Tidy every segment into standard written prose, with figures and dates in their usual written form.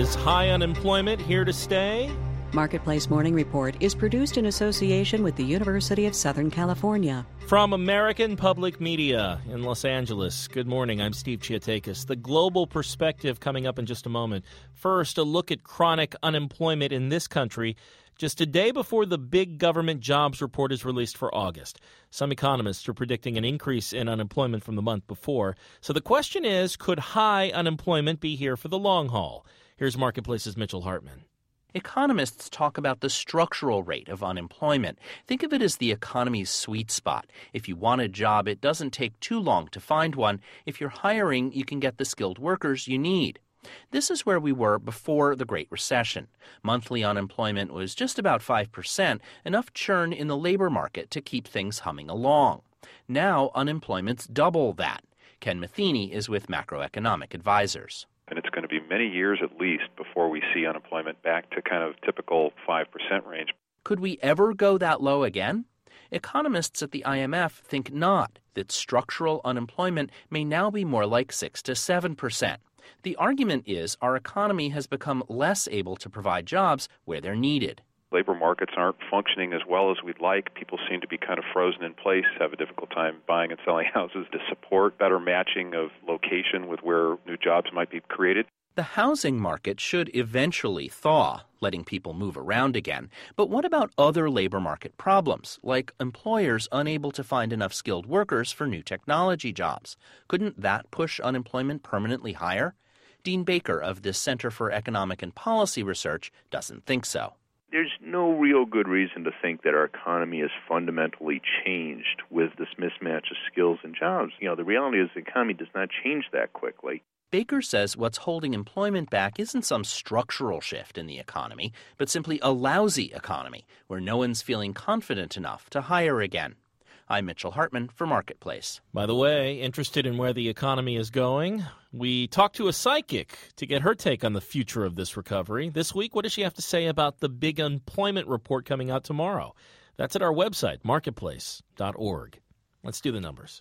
Is high unemployment here to stay? Marketplace Morning Report is produced in association with the University of Southern California. From American Public Media in Los Angeles, good morning. I'm Steve Chiatakis. The global perspective coming up in just a moment. First, a look at chronic unemployment in this country just a day before the big government jobs report is released for August. Some economists are predicting an increase in unemployment from the month before. So the question is, could high unemployment be here for the long haul? Here's Marketplace's Mitchell Hartman. Economists talk about the structural rate of unemployment. Think of it as the economy's sweet spot. If you want a job, it doesn't take too long to find one. If you're hiring, you can get the skilled workers you need. This is where we were before the Great Recession. Monthly unemployment was just about 5%, enough churn in the labor market to keep things humming along. Now unemployment's double that. Ken Matheny is with Macroeconomic Advisors. And it's going to be many years at least before we see unemployment back to kind of typical 5% range. Could we ever go that low again? Economists at the IMF think not, that structural unemployment may now be more like 6 to 7%. The argument is our economy has become less able to provide jobs where they're needed. Labor markets aren't functioning as well as we'd like. People seem to be kind of frozen in place, have a difficult time buying and selling houses to support better matching of location with where new jobs might be created. The housing market should eventually thaw, letting people move around again. But what about other labor market problems, like employers unable to find enough skilled workers for new technology jobs? Couldn't that push unemployment permanently higher? Dean Baker of the Center for Economic and Policy Research doesn't think so. There's no real good reason to think that our economy has fundamentally changed with this mismatch of skills and jobs. The reality is the economy does not change that quickly. Baker says what's holding employment back isn't some structural shift in the economy, but simply a lousy economy where no one's feeling confident enough to hire again. I'm Mitchell Hartman for Marketplace. By the way, interested in where the economy is going? We talked to a psychic to get her take on the future of this recovery. This week, what does she have to say about the big employment report coming out tomorrow? That's at our website, marketplace.org. Let's do the numbers.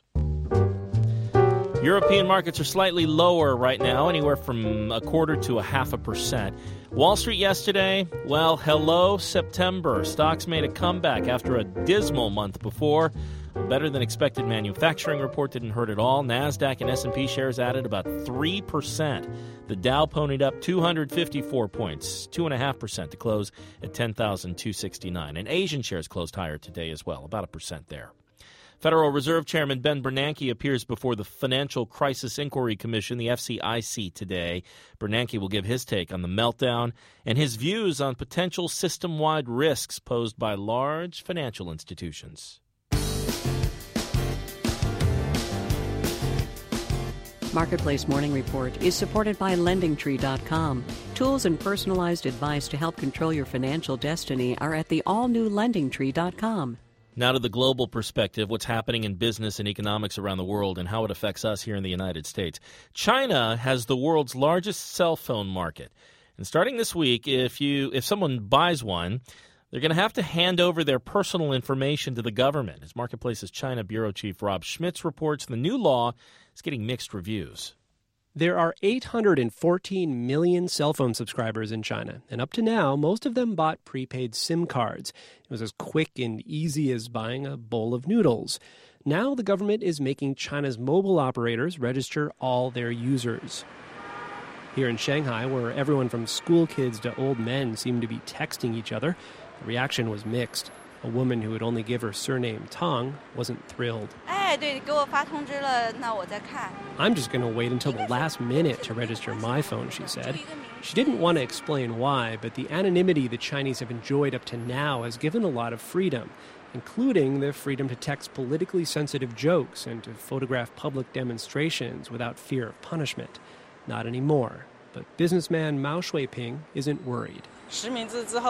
European markets are slightly lower right now, anywhere from 1/4 to 0.5%. Wall Street yesterday, well, hello, September. Stocks made a comeback after a dismal month before. A better-than-expected manufacturing report didn't hurt at all. NASDAQ and S&P shares added about 3%. The Dow ponied up 254 points, 2.5% to close at 10,269. And Asian shares closed higher today as well, about 1% there. Federal Reserve Chairman Ben Bernanke appears before the Financial Crisis Inquiry Commission, the FCIC, today. Bernanke will give his take on the meltdown and his views on potential system-wide risks posed by large financial institutions. Marketplace Morning Report is supported by LendingTree.com. Tools and personalized advice to help control your financial destiny are at the all-new LendingTree.com. Now to the global perspective, what's happening in business and economics around the world and how it affects us here in the United States. China has the world's largest cell phone market. And starting this week, if someone buys one, they're going to have to hand over their personal information to the government. As Marketplace's China Bureau Chief Rob Schmitz reports, the new law is getting mixed reviews. There are 814 million cell phone subscribers in China, and up to now, most of them bought prepaid SIM cards. It was as quick and easy as buying a bowl of noodles. Now the government is making China's mobile operators register all their users. Here in Shanghai, where everyone from school kids to old men seem to be texting each other, the reaction was mixed. A woman who would only give her surname Tong wasn't thrilled. I'm just going to wait until the last minute to register my phone, she said. She didn't want to explain why, but the anonymity the Chinese have enjoyed up to now has given a lot of freedom, including the freedom to text politically sensitive jokes and to photograph public demonstrations without fear of punishment. Not anymore. But businessman Mao Shuiping isn't worried. Mao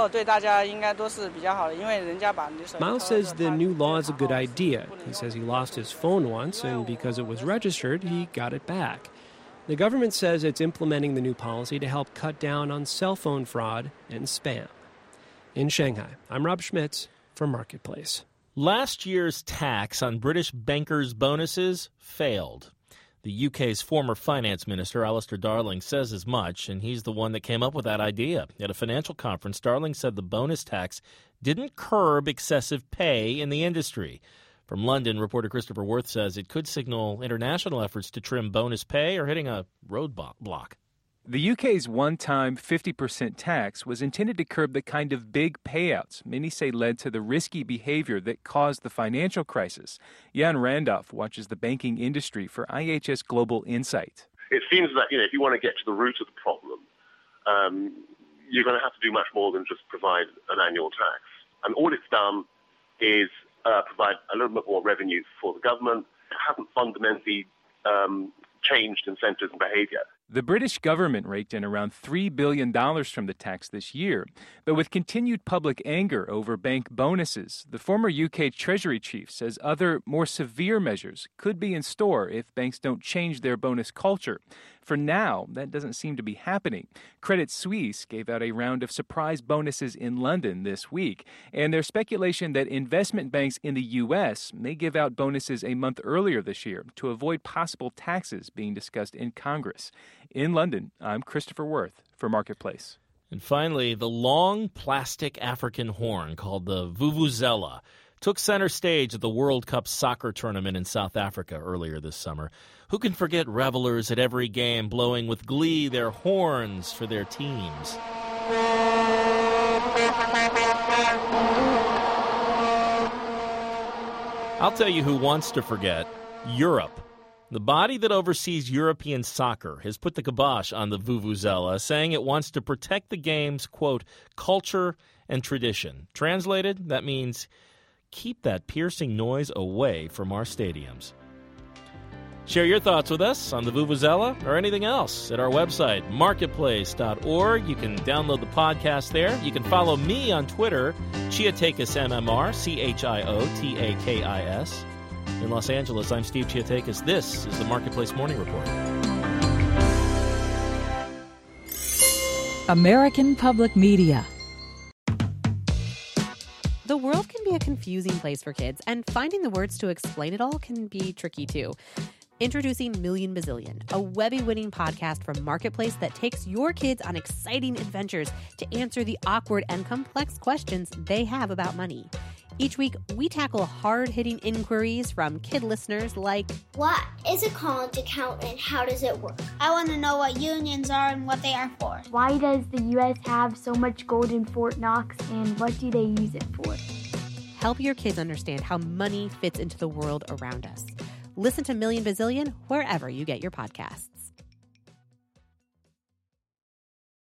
says the new law is a good idea. He says he lost his phone once, and because it was registered, he got it back. The government says it's implementing the new policy to help cut down on cell phone fraud and spam. In Shanghai, I'm Rob Schmitz for Marketplace. Last year's tax on British bankers' bonuses failed. The UK's former finance minister, Alistair Darling, says as much, and he's the one that came up with that idea. At a financial conference, Darling said the bonus tax didn't curb excessive pay in the industry. From London, reporter Christopher Worth says it could signal international efforts to trim bonus pay are hitting a roadblock. The UK's one-time 50% tax was intended to curb the kind of big payouts many say led to the risky behavior that caused the financial crisis. Jan Randolph watches the banking industry for IHS Global Insight. It seems that, if you want to get to the root of the problem, you're going to have to do much more than just provide an annual tax. And all it's done is provide a little bit more revenue for the government. It hasn't fundamentally changed incentives and behavior. The British government raked in around $3 billion from the tax this year. But with continued public anger over bank bonuses, the former UK Treasury chief says other, more severe measures could be in store if banks don't change their bonus culture. For now, that doesn't seem to be happening. Credit Suisse gave out a round of surprise bonuses in London this week, and there's speculation that investment banks in the U.S. may give out bonuses a month earlier this year to avoid possible taxes being discussed in Congress. In London, I'm Christopher Worth for Marketplace. And finally, the long plastic African horn called the vuvuzela took center stage at the World Cup soccer tournament in South Africa earlier this summer. Who can forget revelers at every game blowing with glee their horns for their teams? I'll tell you who wants to forget: Europe. The body that oversees European soccer has put the kibosh on the vuvuzela, saying it wants to protect the game's, quote, culture and tradition. Translated, that means keep that piercing noise away from our stadiums. Share your thoughts with us on the vuvuzela or anything else at our website, marketplace.org. You can download the podcast there. You can follow me on Twitter, Chiotakis MMR, Chiotakis. In Los Angeles, I'm Steve Chiotakis. This is the Marketplace Morning Report. American Public Media. The world can be a confusing place for kids, and finding the words to explain it all can be tricky too. Introducing Million Bazillion, a Webby-winning podcast from Marketplace that takes your kids on exciting adventures to answer the awkward and complex questions they have about money. Each week, we tackle hard-hitting inquiries from kid listeners like, what is a college account and how does it work? I want to know what unions are and what they are for. Why does the U.S. have so much gold in Fort Knox, and what do they use it for? Help your kids understand how money fits into the world around us. Listen to Million Bazillion wherever you get your podcasts.